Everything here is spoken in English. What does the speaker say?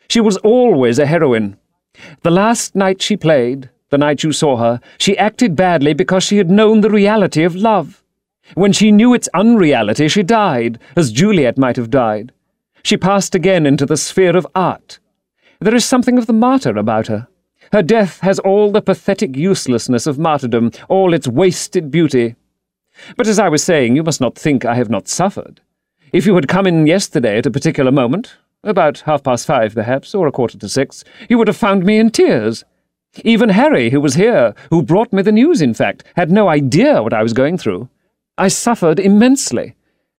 She was always a heroine. The last night she played, the night you saw her, she acted badly because she had known the reality of love. When she knew its unreality, she died, as Juliet might have died. She passed again into the sphere of art. There is something of the martyr about her. Her death has all the pathetic uselessness of martyrdom, all its wasted beauty. But as I was saying, you must not think I have not suffered. If you had come in yesterday at a particular moment, about 5:30 perhaps, or 5:45, you would have found me in tears. Even Harry, who was here, who brought me the news, in fact, had no idea what I was going through. I suffered immensely.